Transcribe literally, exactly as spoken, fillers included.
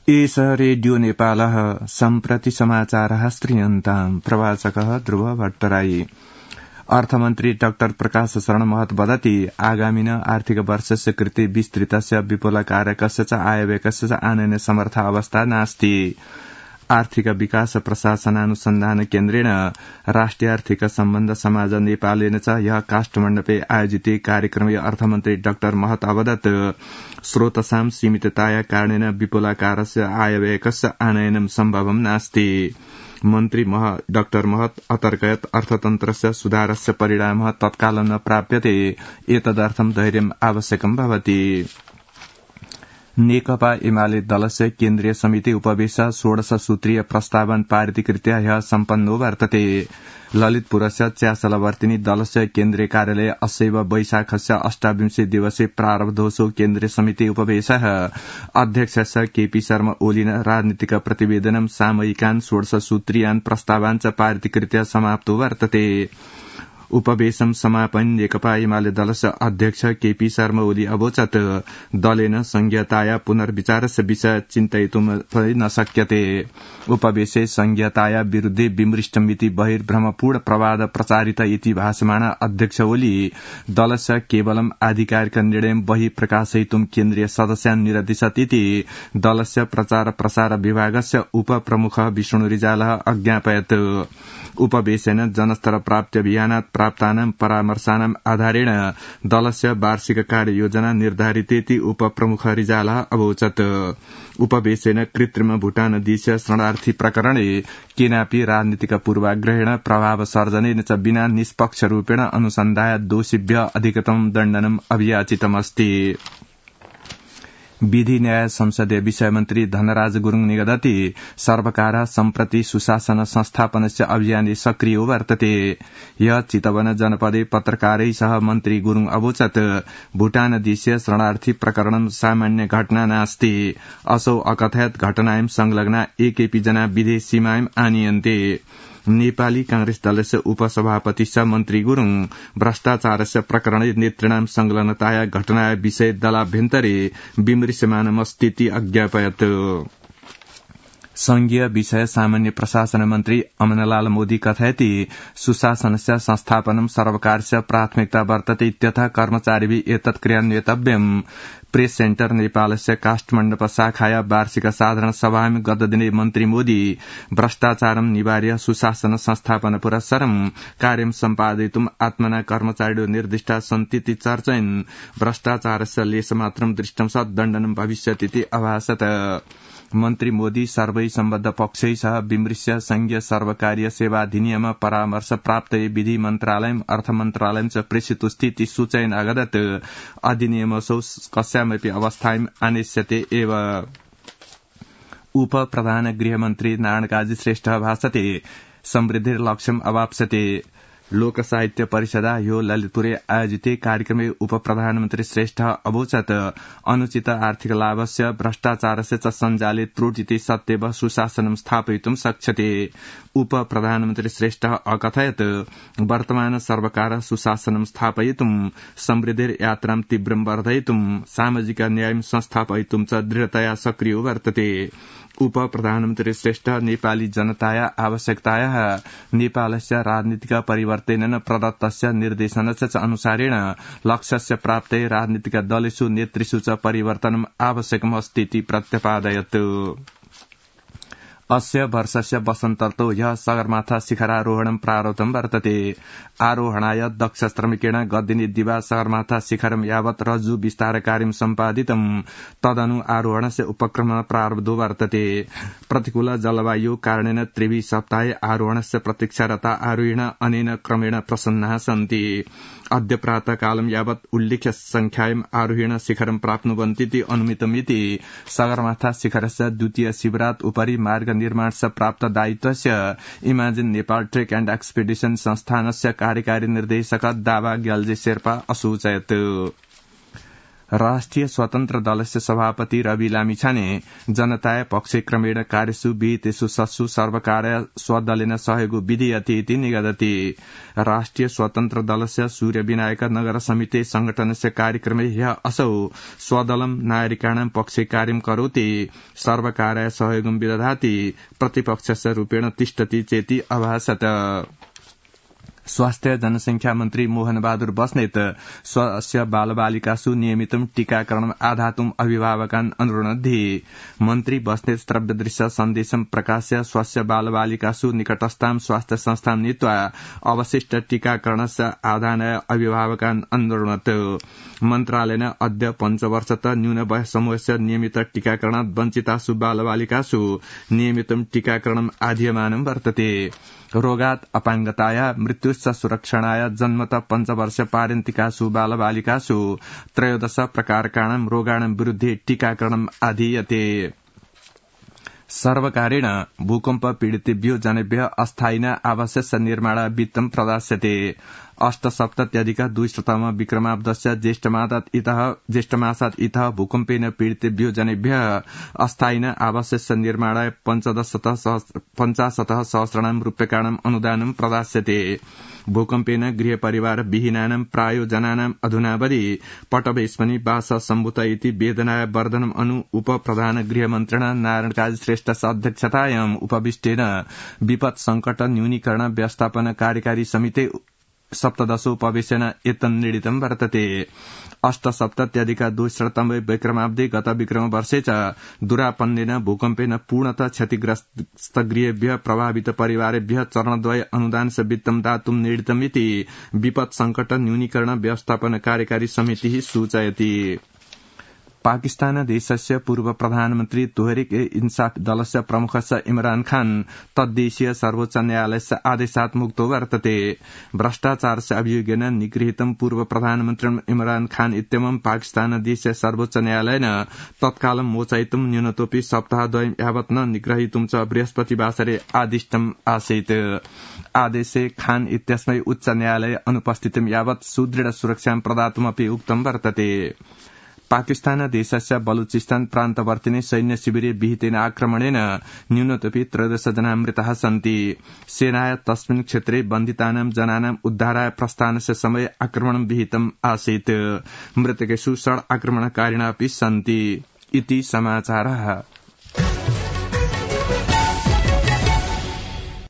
एष रेडियो नेपालः सम्प्रति समाचारः श्रूयन्ताम् प्रवाचकः ध्रुव भट्टराई। अर्थमन्त्री डाक्टर प्रकाश शरण महत वदति आगामिन आर्थिक वर्षस्य कृते विस्तृतस्य विपुलकार्यकस्य च आयव्ययस्य च आनयन समर्थ अवस्था नास्ति। आर्थिक विकास प्रशासनानुसन्धान केन्द्रेण राष्ट्रिय आर्थिक सम्बन्ध समाज नेपालेन च यह काष्ठमण्डपे आयोजिते कार्यक्रमे अर्थमन्त्री डाक्टर महत अवदत् स्रोतसां सीमितताया कारणेन विपुलाकारस्य आयव्ययस्य आनयनं सम्भवं नास्ति। मन्त्री मह डाक्टर महत अतर्कयत् अर्थतन्त्रस्य सुधारस्य परिणामः तत्कालं न प्राप्यते एतदर्थं धैर्यम् आवश्यकं भवति। नेकपा एमाले दलस्य केन्द्रीय समिति उपवेश षोडश सूत्रीय प्रस्तावन पारितीकृत्य ह्यः सम्पन्नो वर्तते। ललितपुरस्य च्यासलवर्तिनी दलस्य केन्द्रीय कार्यालये अस्यैव वैशाखस्य अष्टाविंशति दिवसे प्रारब्धोऽसौ केन्द्रीय समिति उपवेशः अध्यक्षस्य केपी शर्मा ओलिन राजनीतिक प्रतिवेदनं सामयिकान् षोडश सूत्रीयान् प्रस्तावान् च पारितीकृत्य समाप्तो वर्तते। उपवेशं समापयन् नेकपा एमाले दलस्य अध्यक्ष केपी शर्मा ओली अवोचत् दलेन संघीयताया पुनर्विचारस्य विषय चिन्तयितुं न शक्यते। उपवेशे संघीयताया विरुद्धे विमृष्टमिति बहिर्भ्रमपूर्ण प्रवाद प्रचारित इति भाषमाण अध्यक्ष ओली दलस्य केवलम् आधिकारिक निर्णयं बहि प्रकाशयितुं केन्द्रीय सदस्यान् निरदिशत् इति दलस्य प्रचार प्रसार विभागस्य उपप्रमुख विष्णु रिजालः अज्ञापयत्। उपवेशेन जनस्तर प्राप्त्यभियानात् प्राप्तानां परामर्शानाम् आधारेण दलस्य वार्षिक कार्ययोजना निर्धारितेति उपप्रमुख रिजालः अवोचत्। उपवेशेन कृत्रिम भूटान देशीय शरणार्थी प्रकरणे केनापि राजनीतिक पूर्वाग्रहेण प्रभाव सर्जनेन च विना निष्पक्ष रूपेण अनुसन्धाय दोषिभ्यः अधिकतम दण्डनम् अभियाचितमस्ति। विधि न्याय संसदीय विषय मन्त्री धनराज गुरुङ निगदति सर्वकारः सम्प्रति सुशासन संस्थापनस्य अभियाने सक्रिय वर्तते। यह चितवन जनपदे पत्रकारैः सह मन्त्री गुरुङ अवोचत् भूटान देशीय शरणार्थी प्रकरणं सामान्य घटना नास्ति। असौ अकथयत् घटनायां संलग्ना एकेपि जना विदेश सीमायां आनीयन्ते। नेपाली कांग्रेस दलस्य उपसभापति च मन्त्री गुरुङ भ्रष्टाचारस्य प्रकरणे नेतॄणां संलग्नताया घटनाया विषय दलाभ्यन्तरे विमृश्यमानमस्तीति अज्ञापयत्। संघीय विषय सामान्य प्रशासन मन्त्री अमनलाल मोदी कथयति सुशासनस्य संस्थापनं सर्वकारस्य प्राथमिकता वर्तते इत्यतः कर्मचारिभिः एतत् क्रियान्वितव्यम्। प्रेस सेन्टर नेपालस्य काष्ठमण्डप शाखाया वार्षिक साधारण सभायां गतदिने मन्त्री मोदी भ्रष्टाचारं निवार्य सुशासन संस्थापन पुरस्सरं कार्यं सम्पादयितुम् आत्मना कर्मचारिणो निर्दिष्टा सन्तीति चर्चयन् भ्रष्टाचारस्य लेशमात्रं दृष्टं सत् दण्डनं भविष्यतीति अभाषत। मन्त्री मोदी सर्वै सम्बद्ध पक्षै सह विमृश्य संघीय सर्वकारीय सेवा अधिनियम परामर्श प्राप्त विधि मन्त्रालयम् अर्थ मन्त्रालयम् च प्रेषितो स्थिति सूचयन् अगदत् अधिनियमसौ कस्यामपि अवस्थायाम् आनेष्यते एव। उप प्रधान गृहमन्त्री नारायण काजी श्रेष्ठ भाषते समृद्धिर लक्ष्यम् अवाप्स्यते। लोक साहित्य परिषदा यो ललितपुरे आयोजिते कार्यक्रमे उप प्रधानमन्त्री श्रेष्ठ अवोचत् अनुचित आर्थिक लाभस्य भ्रष्टाचारस्य च सञ्जाले त्रुटिति सत्यव सुशासनं स्थापयितुं शक्यते। उप प्रधानमन्त्री श्रेष्ठ अकथयत् वर्तमान सर्वकार सुशासनं स्थापयितुं समृद्धिर यात्रां तीव्रं वर्धयितुं सामाजिक न्यायं संस्थापयितुं च दृढतया सक्रियो वर्तते। उप प्रधानमन्त्री श्रेष्ठ नेपाली जनताया आवश्यकतायाः नेपालस्य राजनीतिक परिवर्तनेन प्रदत्तस्य निर्देशनस्य च अनुसारेण लक्ष्यस्य प्राप्तये राजनीतिक दलेषु नेतृषु च परिवर्तनम् आवश्यकमस्तीति प्रत्यपादयत्। अस्य वर्षस्य वसन्तर्तौ यः सगरमाथा शिखरारोहणं प्रारब्धं वर्तते। आरोहणाय दक्ष श्रमिकेण गतदिने दिवा सगरमाथा शिखरं यावत् रज्जु विस्तार कार्यं सम्पादितम् तदनु आरोहणस्य उपक्रम प्रारब्धो वर्तते। प्रतिकूल जलवायु कारणेन त्रिवि सप्ताहे आरोहणस्य प्रतीक्षारता आरोहिण अनेन क्रमेण प्रसन्नाः सन्ति। अद्य प्रातःकालं यावत् उल्लेख्य संख्यायाम् आरोहिण शिखरं प्राप्नुवन्तीति अनुमितमिति सगरमाथा शिखरस्य द्वितीय शिबिरात् उपरि मार्ग निर्माणस्य प्राप्त दायित्वस्य imagine Nepal trek and expedition संस्थानस्य कार्यकारी निर्देशक दावा ग्याल्जे शेर्पा असूचयत्। राष्ट्रिय स्वतन्त्र दलस्य सभापति रवि लामिछाने जनताय पक्षे क्रमेण कार्यसु विहितेषु सत्सु सर्वकार्य स्वदलेन सहयोगो विधीयते इति निगदति राष्ट्रिय स्वतन्त्र दलस्य सूर्यविनायक नगर समिति संगठनस्य कार्यक्रमे ह्यः असौ स्वदलं नागरिकाणां पक्षे कार्यं करोति सर्वकार्य सहयोगं विदधाति प्रतिपक्षस्य रूपेण तिष्ठति चेति अभासत स्वास्थ्य जनसंख्या मन्त्री मोहन बहादुर बस्नेत स्वस्य बालबालिकासु नियमितं टीकाकरणम् आधातुम् अभिभावकान् अनुरुणद्धि मन्त्री बस्नेत श्रव्यदृश्य सन्देशं प्रकाश्य स्वस्य बालबालिकासु निकटस्थां स्वास्थ्य संस्थां नीत्वा अवशिष्ट टीकाकरणस्य आधानाय अभिभावकान् अनुरुणत् मन्त्रालयेन अद्य पञ्चवर्षत न्यून वयः समूहस्य नियमित टीकाकरणात् वञ्चितासु बालबालिकासु नियमितं टीकाकरणम् आधीयमानं वर्तते रोगात् अपाङ्गताया मृत्युश्च सुरक्षणाय जन्मत पञ्चवर्ष पारन्तिकासु बालबालिकासु त्रयोदश प्रकारकाणां रोगाणां विरुद्धे टीकाकरणम् आधीयते सर्वकारेण भूकम्प पीडितेभ्यो जनेभ्यः अस्थायिन आवासस्य निर्माण वित्तं प्रदास्यते अष्टसप्तत्यधिक द्विशततम विक्रमाब्दस्य ज्येष्ठमासात् इतः ज्येष्ठमासात् इतः भूकम्पेन पीडितेभ्यो जनेभ्यः अस्थायिन आवासस्य निर्माणाय पञ्चदशतः पञ्चाशतः सहस्राणां रूप्यकाणाम् अनुदानं प्रदास्यते भूकम्पेन गृहपरिवार विहीनानां प्रायोजनानाम् अधुनावधि पटवेस्मनि वास सम्भूत इति वेदनाय वर्धनम् अनु उपप्रधान गृहमन्त्रिणा नारायण श्रेष्ठस्य अध्यक्षतायाम् उपविष्टेन विपत् संकट न्यूनीकरण व्यवस्थापन कार्यकारी समिते सप्तदशोपवेशेन एतन्निर्णीतं वर्तते अष्टसप्तत्यधिक द्विशततमे विक्रमाब्दे गत विक्रम वर्षे च दुरापन्नेन भूकम्पेन पूर्णतः क्षतिग्रस्त गृहेभ्यः प्रभावित परिवारेभ्यः चरणद्वय अनुदानस्य वित्तं दातुं निर्णीतमिति विपत् संकट न्यूनीकरण व्यवस्थापन कार्यकारी समितिः सूचयति पाकिस्तान देशस्य पूर्व प्रधानमन्त्री तोहरिक ए इन्साफ दलस्य प्रमुखस्य इमरान खान तद्देशीय सर्वोच्च न्यायालयस्य आदेशात् मुक्तो वर्तते भ्रष्टाचारस्य अभियोगेन निगृहीतं पूर्व प्रधानमन्त्रिणम् इमरान खान इत्यमुं पाकिस्तान देशीय सर्वोच्च न्यायालयेन तत्कालं मोचयितुं न्यूनतोऽपि सप्ताहद्वयं यावत् न निग्रहीतुं च बृहस्पतिवासरे आदिष्टम् आसीत् आदेशे खान इत्यस्मै उच्च न्यायालये अनुपस्थितिं यावत् सुदृढ सुरक्षां प्रदातुमपि उक्तं वर्तते पाकिस्तान देशस्य बलुचिस्तान प्रान्तवर्तिने सैन्य शिविरे विहितेन आक्रमणेन न्यूनतोऽपि त्रयोदश जना मृताः सन्ति सेनाय तस्मिन् क्षेत्रे बन्धितानां जनानाम् उद्धाराय प्रस्थानस्य समये आक्रमणं विहितम् आसीत् मृतकेषु षड् आक्रमणकारिणः अपि सन्ति इति समाचारः।